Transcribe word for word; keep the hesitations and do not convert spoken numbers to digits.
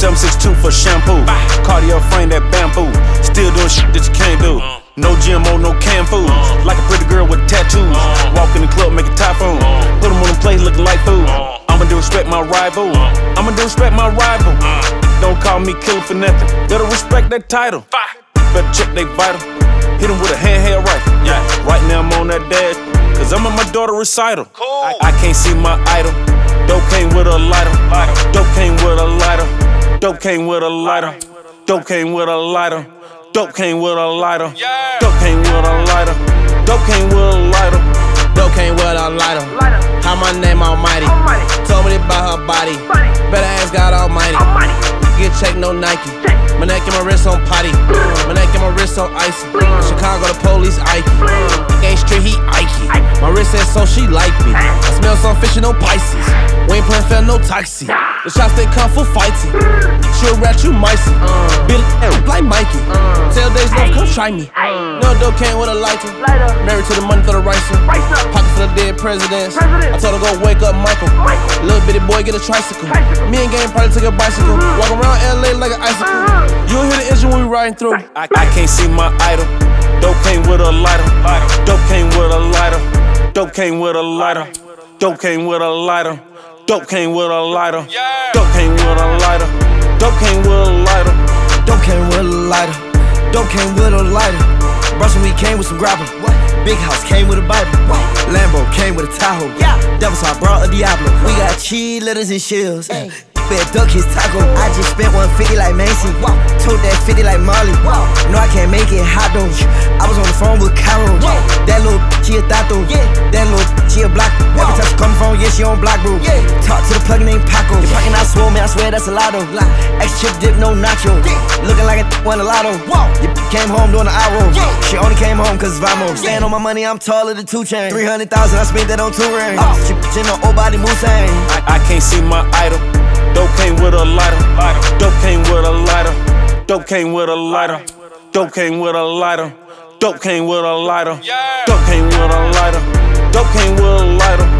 seven six two for shampoo. Cardio frame that bamboo. Still doing shit that you can't do. No G M O, no canned food. Like a pretty girl with tattoos. Walk in the club, make a typhoon. Put them on the plate looking like food. I'ma do respect my rival. I'ma do respect my rival. Don't call me killer for nothing. Better respect that title. Better check they vital. Hit him with a handheld rifle. Yeah. Right now I'm on that dash, cause I'm at my daughter recital. Cool. I, I can't see my idol. Dope came with a lighter. Dope came with a lighter. Dope came with a lighter. Dope came with a lighter. Dope came with a lighter. Dope came with a lighter. Dope came with a lighter. Dope came with a lighter. How my name almighty. Told me to buy her body. Better ask God Almighty. Get checked, no Nike. My neck and my wrist on potty. My neck and my wrist on icy. Chicago, the police Ike. Ain't street, he Ikey. My wrist says so she like me. I smell some fish and no Pisces. We ain't playing fair, no taxi. The shots they come full fighting. She'll rat you micey. Billy like Mikey. Tell days love, come try me. No dope came with a lighter. Married to the money for the ricer. Pocket for the dead presidents. I told her go wake up Michael. Little bitty boy get a tricycle. Me and Game probably took a bicycle. Walk around L A like an icicle. You'll hear the engine when we riding through. I, I can't see my idol. Dope came with a lighter. Dope came with a lighter. Dope came with a lighter. Dope came with a lighter. Dope came with a lighter. Dope came with a lighter. Dope came with a lighter. Dope came with a lighter. Dope came with a lighter. Brussels we came with some grapple. Big house came with a Bible. Lambo came with a Tahoe. Devil's Heart brought a Diablo. We got cheerleaders and shells. Bet duck his taco. I just spent one fifty like Macy. Told that fifty like Molly. No, I can't make it hot though. I was on the phone with Carol. That little she a tato. That little she a block. Every time she come phone, yeah, she on block, bro. Talk to the plug named Paco. The fucking I swole, man, I swear that's a lotto. Extra chip dip, no nacho. Looking like a won a lotto. You came home doing the eye roll. She only came home cause Vamos. Staying on my money, I'm taller than two chains. three hundred thousand, I spent that on two rings. She bitchin' on old body Moussain. I, I can't see my idol. Dope came with a lighter. Dope came with a lighter. Dope came with a lighter. Dope came with a lighter. Dope came with a lighter. Dope came with a lighter. Dope came with a lighter.